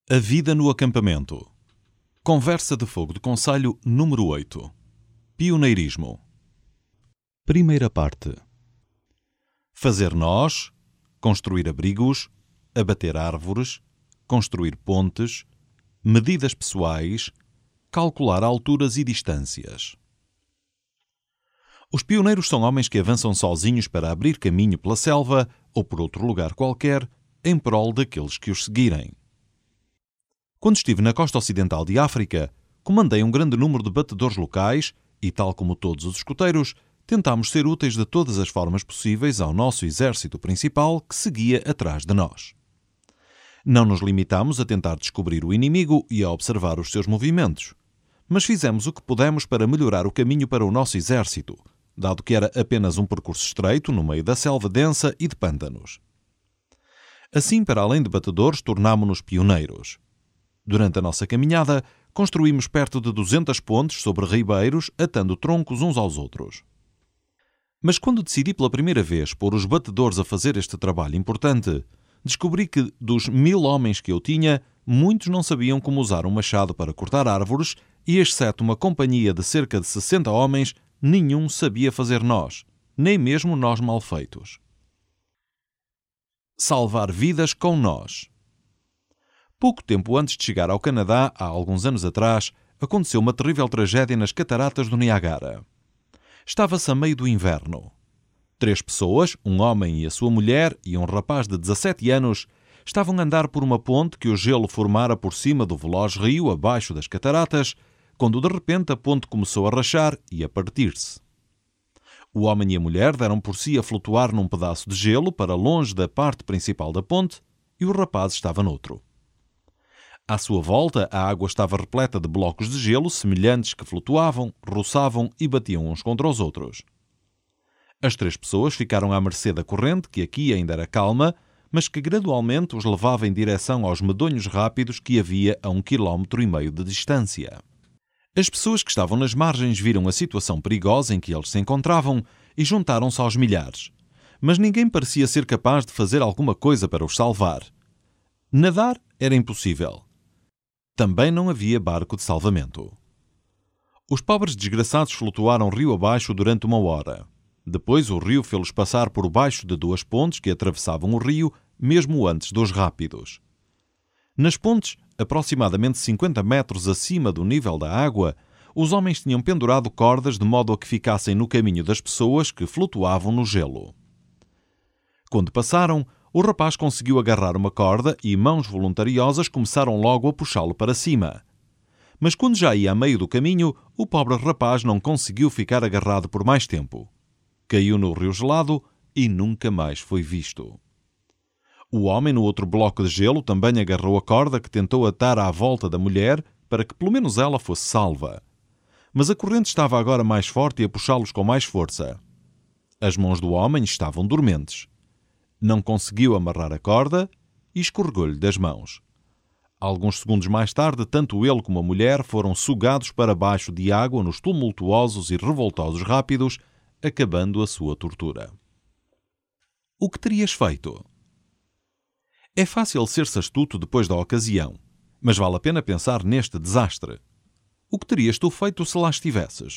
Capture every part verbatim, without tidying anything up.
A vida no acampamento. Conversa de fogo de conselho número oito. Pioneirismo. Primeira parte. Fazer nós, construir abrigos, abater árvores, construir pontes, medidas pessoais, calcular alturas e distâncias. Os pioneiros são homens que avançam sozinhos para abrir caminho pela selva ou por outro lugar qualquer, em prol daqueles que os seguirem. Quando estive na costa ocidental de África, comandei um grande número de batedores locais e, tal como todos os escuteiros, tentámos ser úteis de todas as formas possíveis ao nosso exército principal que seguia atrás de nós. Não nos limitámos a tentar descobrir o inimigo e a observar os seus movimentos, mas fizemos o que pudemos para melhorar o caminho para o nosso exército, dado que era apenas um percurso estreito no meio da selva densa e de pântanos. Assim, para além de batedores, tornámo-nos pioneiros. Durante a nossa caminhada, construímos perto de duzentas pontes sobre ribeiros, atando troncos uns aos outros. Mas quando decidi pela primeira vez pôr os batedores a fazer este trabalho importante, descobri que, dos mil homens que eu tinha, muitos não sabiam como usar um machado para cortar árvores e, exceto uma companhia de cerca de sessenta homens, nenhum sabia fazer nós, nem mesmo nós mal feitos. Salvar vidas com nós. Pouco tempo antes de chegar ao Canadá, há alguns anos atrás, aconteceu uma terrível tragédia nas cataratas do Niágara. Estava-se a meio do inverno. Três pessoas, um homem e a sua mulher e um rapaz de dezassete anos, estavam a andar por uma ponte que o gelo formara por cima do veloz rio abaixo das cataratas, quando de repente a ponte começou a rachar e a partir-se. O homem e a mulher deram por si a flutuar num pedaço de gelo para longe da parte principal da ponte e o rapaz estava noutro. À sua volta, a água estava repleta de blocos de gelo semelhantes que flutuavam, roçavam e batiam uns contra os outros. As três pessoas ficaram à mercê da corrente, que aqui ainda era calma, mas que gradualmente os levava em direção aos medonhos rápidos que havia a um quilómetro e meio de distância. As pessoas que estavam nas margens viram a situação perigosa em que eles se encontravam e juntaram-se aos milhares. Mas ninguém parecia ser capaz de fazer alguma coisa para os salvar. Nadar era impossível. Também não havia barco de salvamento. Os pobres desgraçados flutuaram rio abaixo durante uma hora. Depois o rio fê-los passar por baixo de duas pontes que atravessavam o rio, mesmo antes dos rápidos. Nas pontes, aproximadamente cinquenta metros acima do nível da água, os homens tinham pendurado cordas de modo a que ficassem no caminho das pessoas que flutuavam no gelo. Quando passaram, o rapaz conseguiu agarrar uma corda e mãos voluntariosas começaram logo a puxá-lo para cima. Mas quando já ia a meio do caminho, o pobre rapaz não conseguiu ficar agarrado por mais tempo. Caiu no rio gelado e nunca mais foi visto. O homem no outro bloco de gelo também agarrou a corda que tentou atar à volta da mulher para que pelo menos ela fosse salva. Mas a corrente estava agora mais forte e a puxá-los com mais força. As mãos do homem estavam dormentes. Não conseguiu amarrar a corda e escorregou-lhe das mãos. Alguns segundos mais tarde, tanto ele como a mulher foram sugados para baixo de água nos tumultuosos e revoltosos rápidos, acabando a sua tortura. O que terias feito? É fácil ser-se astuto depois da ocasião, mas vale a pena pensar neste desastre. O que terias tu feito se lá estivesses?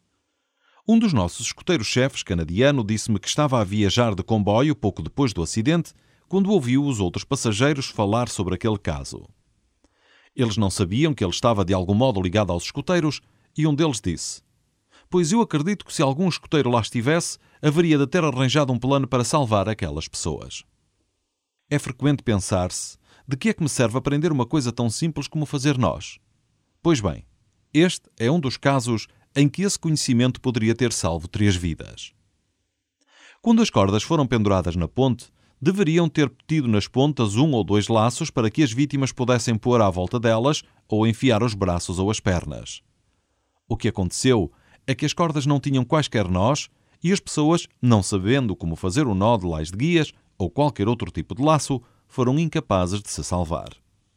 Um dos nossos escuteiros-chefes canadiano disse-me que estava a viajar de comboio pouco depois do acidente, quando ouviu os outros passageiros falar sobre aquele caso. Eles não sabiam que ele estava de algum modo ligado aos escuteiros e um deles disse: "Pois eu acredito que se algum escuteiro lá estivesse, haveria de ter arranjado um plano para salvar aquelas pessoas." É frequente pensar-se: de que é que me serve aprender uma coisa tão simples como fazer nós? Pois bem, este é um dos casos em que esse conhecimento poderia ter salvo três vidas. Quando as cordas foram penduradas na ponte, deveriam ter tido nas pontas um ou dois laços para que as vítimas pudessem pôr à volta delas ou enfiar os braços ou as pernas. O que aconteceu é que as cordas não tinham quaisquer nós e as pessoas, não sabendo como fazer o nó de lais de guias ou qualquer outro tipo de laço, foram incapazes de se salvar.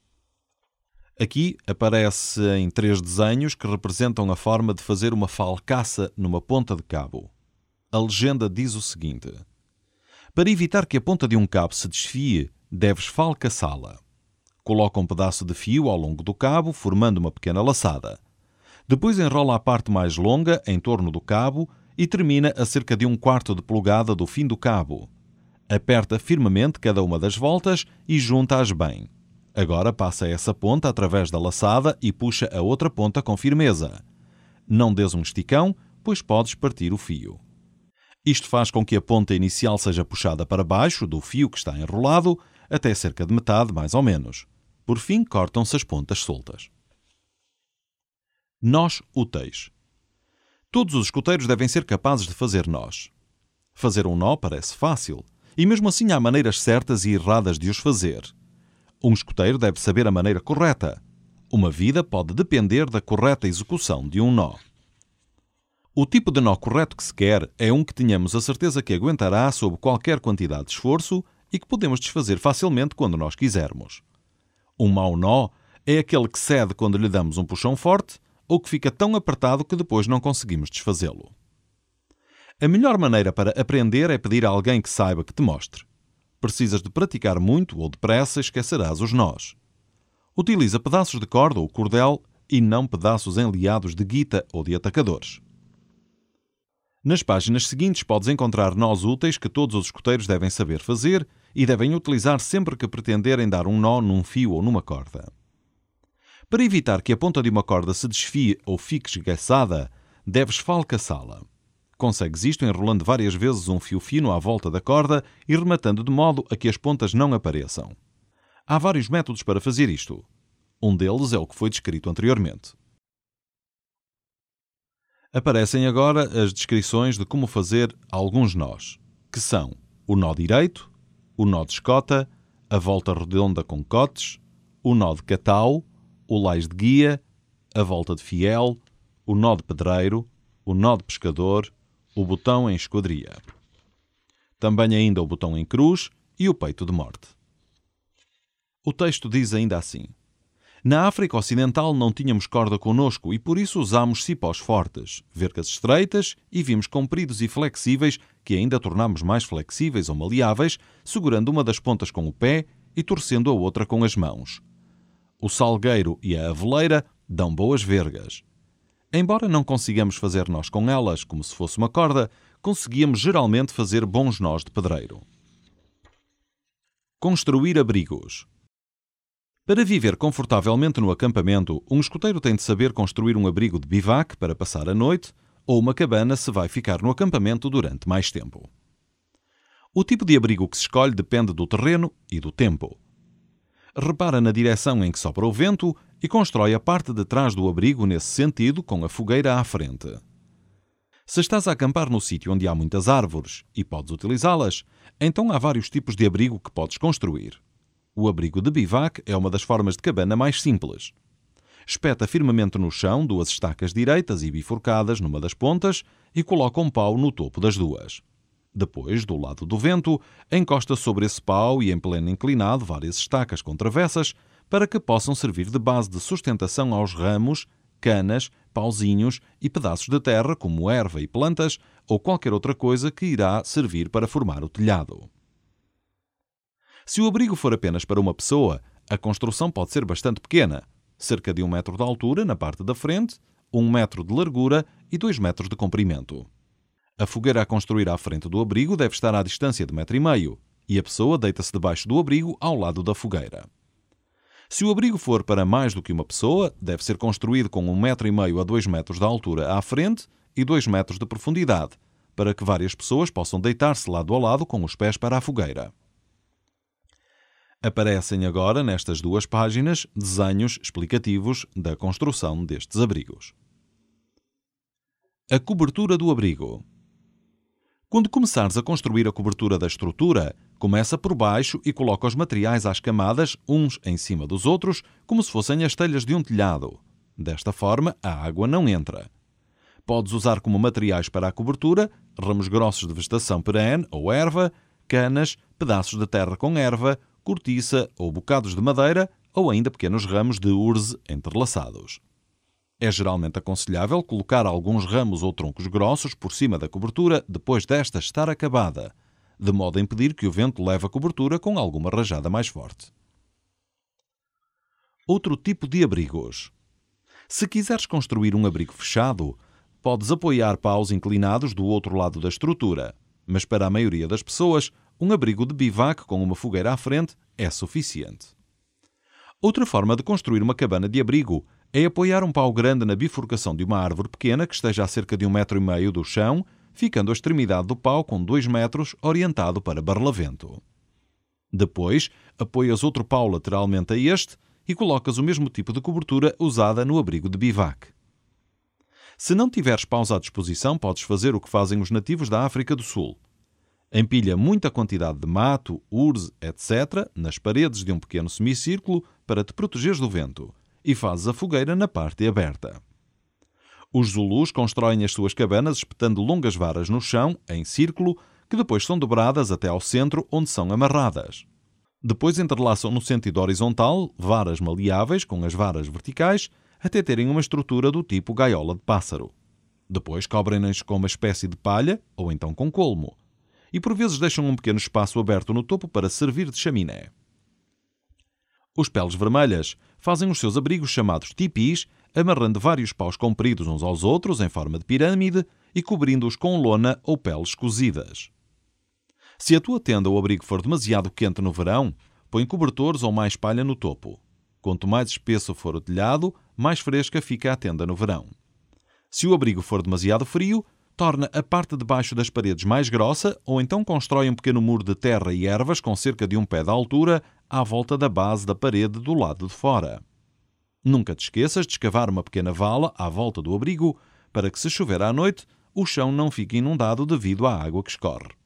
Aqui aparece em três desenhos que representam a forma de fazer uma falcaça numa ponta de cabo. A legenda diz o seguinte: para evitar que a ponta de um cabo se desfie, deves falcaçá-la. Coloca um pedaço de fio ao longo do cabo, formando uma pequena laçada. Depois enrola a parte mais longa em torno do cabo e termina a cerca de um quarto de polegada do fim do cabo. Aperta firmemente cada uma das voltas e junta-as bem. Agora passa essa ponta através da laçada e puxa a outra ponta com firmeza. Não dês um esticão, pois podes partir o fio. Isto faz com que a ponta inicial seja puxada para baixo do fio que está enrolado, até cerca de metade, mais ou menos. Por fim, cortam-se as pontas soltas. Nós úteis. Todos os escuteiros devem ser capazes de fazer nós. Fazer um nó parece fácil, e mesmo assim há maneiras certas e erradas de os fazer. Um escuteiro deve saber a maneira correta. Uma vida pode depender da correta execução de um nó. O tipo de nó correto que se quer é um que tenhamos a certeza que aguentará sob qualquer quantidade de esforço e que podemos desfazer facilmente quando nós quisermos. Um mau nó é aquele que cede quando lhe damos um puxão forte ou que fica tão apertado que depois não conseguimos desfazê-lo. A melhor maneira para aprender é pedir a alguém que saiba que te mostre. Precisas de praticar muito ou depressa e esquecerás os nós. Utiliza pedaços de corda ou cordel e não pedaços enleados de guita ou de atacadores. Nas páginas seguintes podes encontrar nós úteis que todos os escuteiros devem saber fazer e devem utilizar sempre que pretenderem dar um nó num fio ou numa corda. Para evitar que a ponta de uma corda se desfie ou fique esgaçada, deves falcaçá-la. Consegues isto enrolando várias vezes um fio fino à volta da corda e rematando de modo a que as pontas não apareçam. Há vários métodos para fazer isto. Um deles é o que foi descrito anteriormente. Aparecem agora as descrições de como fazer alguns nós, que são o nó direito, o nó de escota, a volta redonda com cotes, o nó de catau, o lais de guia, a volta de fiel, o nó de pedreiro, o nó de pescador, o botão em esquadria. Também ainda o botão em cruz e o peito de morte. O texto diz ainda assim: na África Ocidental não tínhamos corda conosco e por isso usámos cipós fortes, vergas estreitas e vimos compridos e flexíveis que ainda tornámos mais flexíveis ou maleáveis, segurando uma das pontas com o pé e torcendo a outra com as mãos. O salgueiro e a aveleira dão boas vergas. Embora não consigamos fazer nós com elas como se fosse uma corda, conseguíamos geralmente fazer bons nós de pedreiro. Construir abrigos. Para viver confortavelmente no acampamento, um escoteiro tem de saber construir um abrigo de bivac para passar a noite ou uma cabana se vai ficar no acampamento durante mais tempo. O tipo de abrigo que se escolhe depende do terreno e do tempo. Repara na direção em que sopra o vento e constrói a parte de trás do abrigo nesse sentido, com a fogueira à frente. Se estás a acampar no sítio onde há muitas árvores e podes utilizá-las, então há vários tipos de abrigo que podes construir. O abrigo de bivac é uma das formas de cabana mais simples. Espeta firmemente no chão duas estacas direitas e bifurcadas numa das pontas e coloca um pau no topo das duas. Depois, do lado do vento, encosta sobre esse pau e em pleno inclinado várias estacas com travessas para que possam servir de base de sustentação aos ramos, canas, pauzinhos e pedaços de terra como erva e plantas ou qualquer outra coisa que irá servir para formar o telhado. Se o abrigo for apenas para uma pessoa, a construção pode ser bastante pequena, cerca de um metro de altura na parte da frente, um metro de largura e dois metros de comprimento. A fogueira a construir à frente do abrigo deve estar à distância de metro e meio e a pessoa deita-se debaixo do abrigo ao lado da fogueira. Se o abrigo for para mais do que uma pessoa, deve ser construído com um metro e meio a dois metros de altura à frente e dois metros de profundidade, para que várias pessoas possam deitar-se lado a lado com os pés para a fogueira. Aparecem agora, nestas duas páginas, desenhos explicativos da construção destes abrigos. A cobertura do abrigo. Quando começares a construir a cobertura da estrutura, começa por baixo e coloca os materiais às camadas, uns em cima dos outros, como se fossem as telhas de um telhado. Desta forma, a água não entra. Podes usar como materiais para a cobertura ramos grossos de vegetação perene ou erva, canas, pedaços de terra com erva, cortiça ou bocados de madeira ou ainda pequenos ramos de urze entrelaçados. É geralmente aconselhável colocar alguns ramos ou troncos grossos por cima da cobertura depois desta estar acabada, de modo a impedir que o vento leve a cobertura com alguma rajada mais forte. Outro tipo de abrigos. Se quiseres construir um abrigo fechado, podes apoiar paus inclinados do outro lado da estrutura, mas para a maioria das pessoas, um abrigo de bivac com uma fogueira à frente é suficiente. Outra forma de construir uma cabana de abrigo é apoiar um pau grande na bifurcação de uma árvore pequena que esteja a cerca de um metro e meio do chão, ficando a extremidade do pau com dois metros orientado para barlavento. Depois, apoias outro pau lateralmente a este e colocas o mesmo tipo de cobertura usada no abrigo de bivac. Se não tiveres paus à disposição, podes fazer o que fazem os nativos da África do Sul. Empilha muita quantidade de mato, urze, etcétera nas paredes de um pequeno semicírculo para te protegeres do vento e fazes a fogueira na parte aberta. Os Zulus constroem as suas cabanas espetando longas varas no chão, em círculo, que depois são dobradas até ao centro, onde são amarradas. Depois entrelaçam no sentido horizontal varas maleáveis com as varas verticais até terem uma estrutura do tipo gaiola de pássaro. Depois cobrem-nas com uma espécie de palha ou então com colmo. E por vezes deixam um pequeno espaço aberto no topo para servir de chaminé. Os peles vermelhas fazem os seus abrigos chamados tipis, amarrando vários paus compridos uns aos outros em forma de pirâmide e cobrindo-os com lona ou peles cozidas. Se a tua tenda ou abrigo for demasiado quente no verão, põe cobertores ou mais palha no topo. Quanto mais espesso for o telhado, mais fresca fica a tenda no verão. Se o abrigo for demasiado frio, torna a parte de baixo das paredes mais grossa ou então constrói um pequeno muro de terra e ervas com cerca de um pé de altura à volta da base da parede do lado de fora. Nunca te esqueças de escavar uma pequena vala à volta do abrigo para que, se chover à noite, o chão não fique inundado devido à água que escorre.